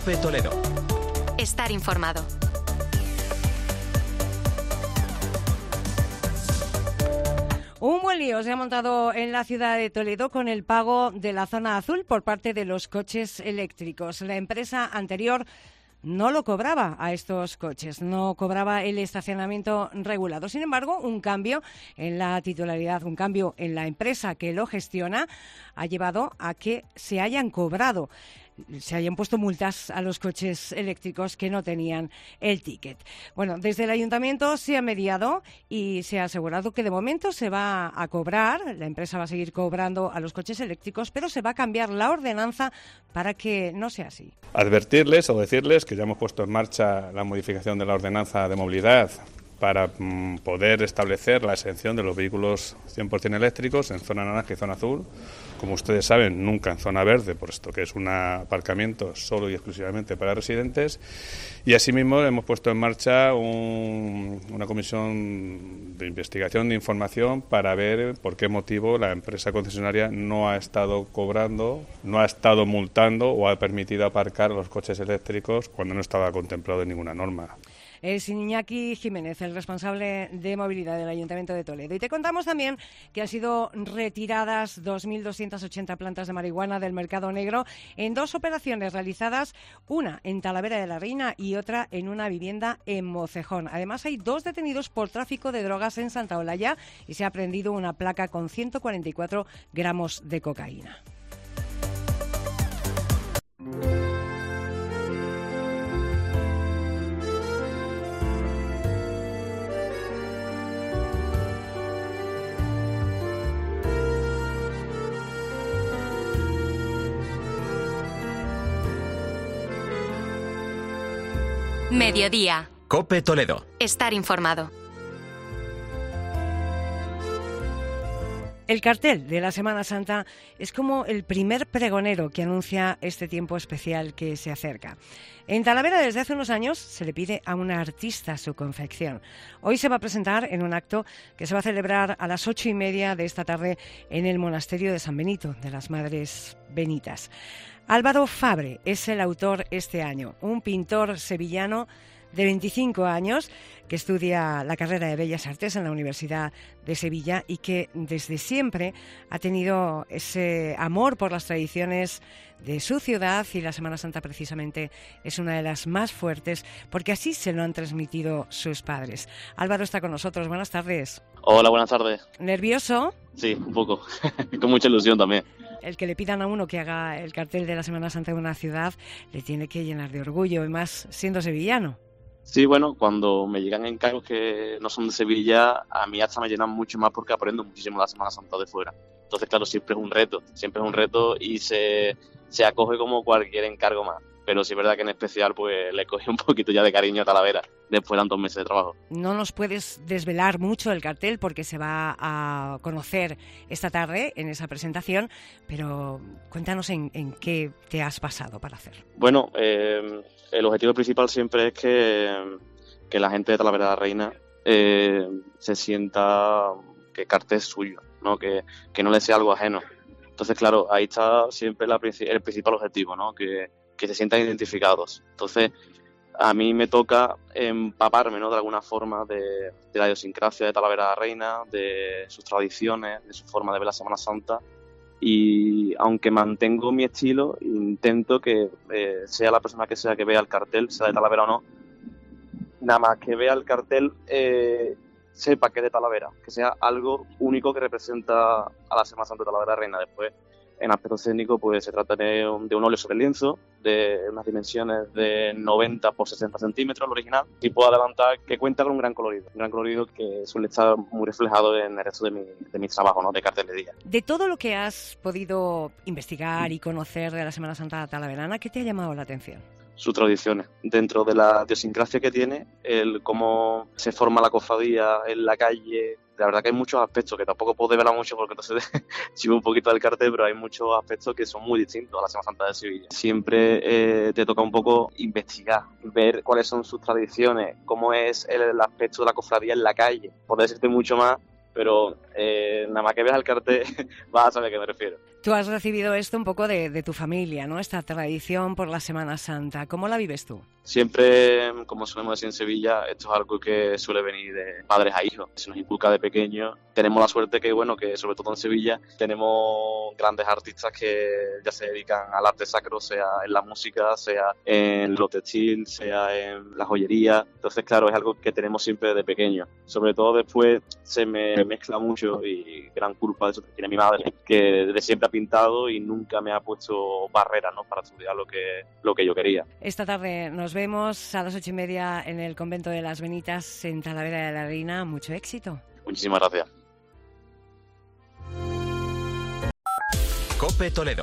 COPE Toledo. Estar informado. Un buen lío se ha montado en la ciudad de Toledo con el pago de la zona azul por parte de los coches eléctricos. La empresa anterior no lo cobraba a estos coches, no cobraba el estacionamiento regulado. Sin embargo, un cambio en la titularidad, un cambio en la empresa que lo gestiona, ha llevado a que se hayan puesto multas a los coches eléctricos que no tenían el ticket. Bueno, desde el ayuntamiento se ha mediado y se ha asegurado que de momento se va a cobrar, la empresa va a seguir cobrando a los coches eléctricos, pero se va a cambiar la ordenanza para que no sea así. Advertirles o decirles que ya hemos puesto en marcha la modificación de la ordenanza de movilidad para poder establecer la exención de los vehículos 100% eléctricos en zona naranja y zona azul. Como ustedes saben, nunca en zona verde, puesto que es un aparcamiento solo y exclusivamente para residentes. Y asimismo hemos puesto en marcha una comisión de investigación de información para ver por qué motivo la empresa concesionaria no ha estado cobrando, no ha estado multando o ha permitido aparcar los coches eléctricos cuando no estaba contemplado en ninguna norma. Es Iñaki Jiménez, el responsable de movilidad del Ayuntamiento de Toledo. Y te contamos también que han sido retiradas 2.280 plantas de marihuana del mercado negro en dos operaciones realizadas, una en Talavera de la Reina y otra en una vivienda en Mocejón. Además, hay dos detenidos por tráfico de drogas en Santa Olalla y se ha aprehendido una placa con 144 gramos de cocaína. Mediodía. COPE Toledo. Estar informado. El cartel de la Semana Santa es como el primer pregonero que anuncia este tiempo especial que se acerca. En Talavera, desde hace unos años, se le pide a una artista su confección. Hoy se va a presentar en un acto que se va a celebrar a las 8:30 de esta tarde en el Monasterio de San Benito, de las Madres Benitas. Álvaro Fabre es el autor este año, un pintor sevillano de 25 años que estudia la carrera de Bellas Artes en la Universidad de Sevilla y que desde siempre ha tenido ese amor por las tradiciones de su ciudad, y la Semana Santa precisamente es una de las más fuertes porque así se lo han transmitido sus padres. Álvaro está con nosotros, buenas tardes. Hola, buenas tardes. ¿Nervioso? Sí, un poco, con mucha ilusión también. El que le pidan a uno que haga el cartel de la Semana Santa de una ciudad le tiene que llenar de orgullo, y más siendo sevillano. Sí, bueno, cuando me llegan encargos que no son de Sevilla, a mí hasta me llenan mucho más porque aprendo muchísimo la Semana Santa de fuera. Entonces, claro, siempre es un reto y se acoge como cualquier encargo más. Pero sí es verdad que en especial pues le cogí un poquito ya de cariño a Talavera después de tantos meses de trabajo. No nos puedes desvelar mucho el cartel porque se va a conocer esta tarde en esa presentación, pero cuéntanos en qué te has pasado para hacerlo. Bueno, el objetivo principal siempre es que la gente de Talavera de la Reina se sienta que el cartel es suyo, ¿no? Que no le sea algo ajeno. Entonces, claro, ahí está siempre el principal objetivo, ¿no? Que se sientan identificados. Entonces, a mí me toca empaparme, ¿no?, de alguna forma de la idiosincrasia de Talavera de la Reina, de sus tradiciones, de su forma de ver la Semana Santa, y aunque mantengo mi estilo, intento que sea la persona que sea que vea el cartel, sea de Talavera o no, nada más que vea el cartel sepa que es de Talavera, que sea algo único que representa a la Semana Santa de Talavera de la Reina. Después, en aspecto escénico, pues se trata de un óleo sobre lienzo de unas dimensiones de 90 por 60 centímetros, el original, y puedo adelantar que cuenta con un gran colorido que suele estar muy reflejado en el resto de mis trabajos, ¿no?, de cartelería. De todo lo que has podido investigar y conocer de la Semana Santa talaverana, ¿qué te ha llamado la atención? Sus tradiciones, dentro de la idiosincrasia que tiene, el cómo se forma la cofradía en la calle. La verdad que hay muchos aspectos que tampoco puedo desvelar mucho porque entonces chivo un poquito del cartel, pero hay muchos aspectos que son muy distintos a la Semana Santa de Sevilla. Siempre te toca un poco investigar, ver cuáles son sus tradiciones, cómo es el aspecto de la cofradía en la calle. Por decirte mucho más, pero nada más que veas el cartel vas a saber a qué me refiero. Tú has recibido esto un poco de tu familia, ¿no? Esta tradición por la Semana Santa. ¿Cómo la vives tú? Siempre, como solemos decir en Sevilla, esto es algo que suele venir de padres a hijos. Se nos inculca de pequeños. Tenemos la suerte que, bueno, que sobre todo en Sevilla tenemos grandes artistas que ya se dedican al arte sacro, sea en la música, sea en lo textil, sea en la joyería. Entonces, claro, es algo que tenemos siempre desde pequeños. Sobre todo después se me mezcla mucho, y gran culpa de eso tiene mi madre, que desde siempre ha pintado y nunca me ha puesto barreras, ¿no?, para estudiar lo que yo quería. Esta tarde nos vemos a las 8:30 en el Convento de las Benitas en Talavera de la Reina. Mucho éxito. Muchísimas gracias. COPE Toledo.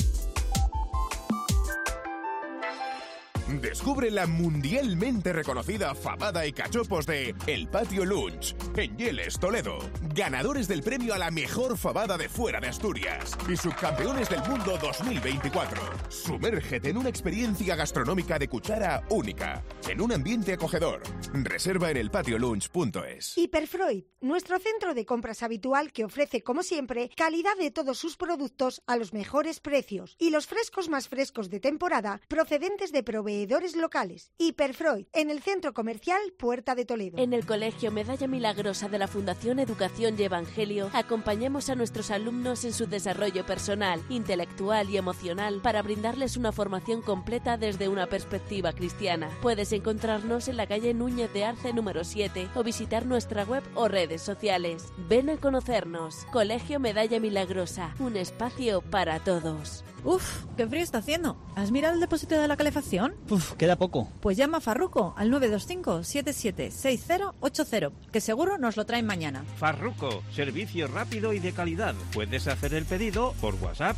Descubre la mundialmente reconocida fabada y cachopos de El Patio Lunch, en Yeles, Toledo. Ganadores del premio a la mejor fabada de fuera de Asturias y subcampeones del mundo 2024. Sumérgete en una experiencia gastronómica de cuchara única, en un ambiente acogedor. Reserva en elpatiolunch.es. Hiperfreud, nuestro centro de compras habitual que ofrece, como siempre, calidad de todos sus productos a los mejores precios y los frescos más frescos de temporada procedentes de proveedores locales. Hiperfreud, en el Centro Comercial Puerta de Toledo. En el Colegio Medalla Milagrosa de la Fundación Educación y Evangelio, acompañamos a nuestros alumnos en su desarrollo personal, intelectual y emocional para brindarles una formación completa desde una perspectiva cristiana. Puedes encontrarnos en la calle Núñez de Arce número 7 o visitar nuestra web o redes sociales. Ven a conocernos. Colegio Medalla Milagrosa, un espacio para todos. Uf, qué frío está haciendo. ¿Has mirado el depósito de la calefacción? Uf, queda poco. Pues llama a Farruco al 925-776080, que seguro nos lo traen mañana. Farruco, servicio rápido y de calidad. Puedes hacer el pedido por WhatsApp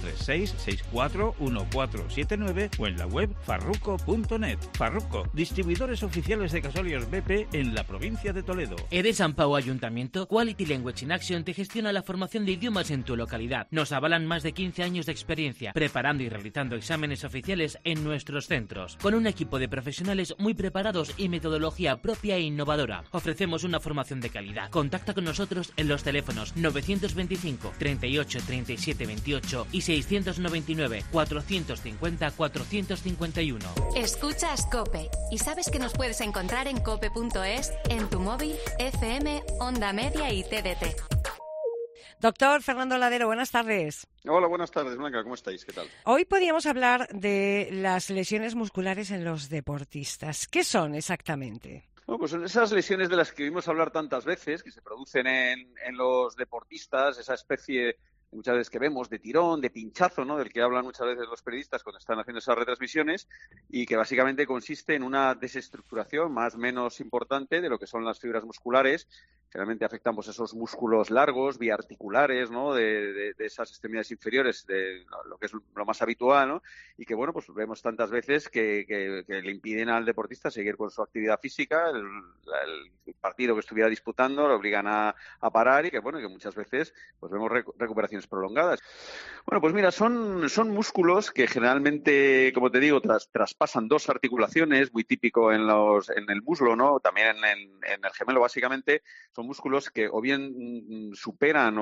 636-641479 o en la web farruco.net. Farruco, distribuidores oficiales de gasóleos BP en la provincia de Toledo. EDE San Pau Ayuntamiento, Quality Language in Action te gestiona la formación de idiomas en tu localidad. Nos avalan más de 15 años de experiencia preparando y realizando exámenes oficiales en nuestros centros, con un equipo de profesionales muy preparados y metodología propia e innovadora. Ofrecemos una formación de calidad. Contacta con nosotros en los teléfonos 925 38 37 28 y 699 450 451. Escuchas COPE y sabes que nos puedes encontrar en cope.es, en tu móvil, FM, Onda Media y TDT. Doctor Fernando Ladero, buenas tardes. Hola, buenas tardes, Blanca, ¿cómo estáis? ¿Qué tal? Hoy podríamos hablar de las lesiones musculares en los deportistas. ¿Qué son exactamente? Bueno, pues son esas lesiones de las que vimos hablar tantas veces, que se producen en los deportistas, esa especie muchas veces que vemos de tirón, de pinchazo, ¿no?, del que hablan muchas veces los periodistas cuando están haciendo esas retransmisiones, y que básicamente consiste en una desestructuración más o menos importante de lo que son las fibras musculares. Generalmente afectan pues esos músculos largos, biarticulares, ¿no?, de esas extremidades inferiores, de lo que es lo más habitual, ¿no?, y que, bueno, pues vemos tantas veces que le impiden al deportista seguir con su actividad física, el partido que estuviera disputando, lo obligan a parar, y que, bueno, que muchas veces pues vemos recuperaciones prolongadas. Bueno, pues mira, son músculos que generalmente, como te digo, traspasan dos articulaciones, muy típico en el muslo, ¿no?, también en el gemelo, básicamente. Son músculos que o bien superan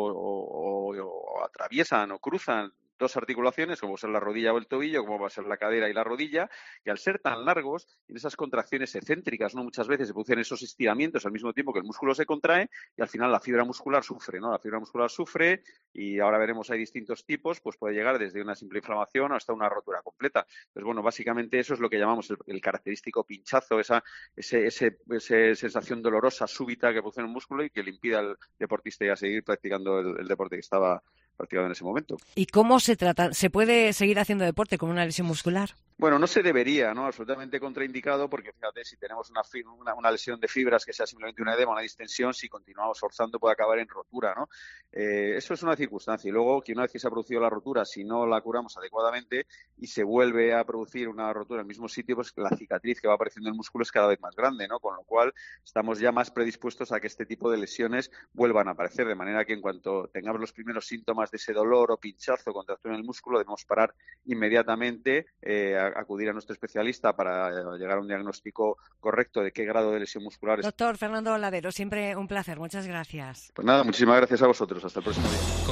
o atraviesan o cruzan dos articulaciones, como va a ser la rodilla o el tobillo, como va a ser la cadera y la rodilla, y al ser tan largos, en esas contracciones excéntricas, ¿no?, muchas veces se producen esos estiramientos al mismo tiempo que el músculo se contrae, y al final la fibra muscular sufre, ¿no? La fibra muscular sufre, y ahora veremos, hay distintos tipos, pues puede llegar desde una simple inflamación hasta una rotura completa. Pues bueno, básicamente eso es lo que llamamos el característico pinchazo, esa sensación dolorosa, súbita que produce en el músculo y que le impide al deportista ya seguir practicando el deporte que estaba practicando en ese momento. ¿Y cómo se trata? ¿Se puede seguir haciendo deporte con una lesión muscular? Bueno, no se debería, ¿no? Absolutamente contraindicado, porque fíjate, si tenemos una lesión de fibras que sea simplemente un edema, una distensión, si continuamos forzando puede acabar en rotura, ¿no? Eso es una circunstancia. Y luego, que una vez que se ha producido la rotura, si no la curamos adecuadamente y se vuelve a producir una rotura en el mismo sitio, pues la cicatriz que va apareciendo en el músculo es cada vez más grande, ¿no? Con lo cual estamos ya más predispuestos a que este tipo de lesiones vuelvan a aparecer, de manera que en cuanto tengamos los primeros síntomas de ese dolor o pinchazo, contractura en el músculo, debemos parar inmediatamente, acudir a nuestro especialista para llegar a un diagnóstico correcto de qué grado de lesión muscular es. Doctor Fernando Ladero, siempre un placer. Muchas gracias. Pues nada, muchísimas gracias a vosotros. Hasta el próximo día.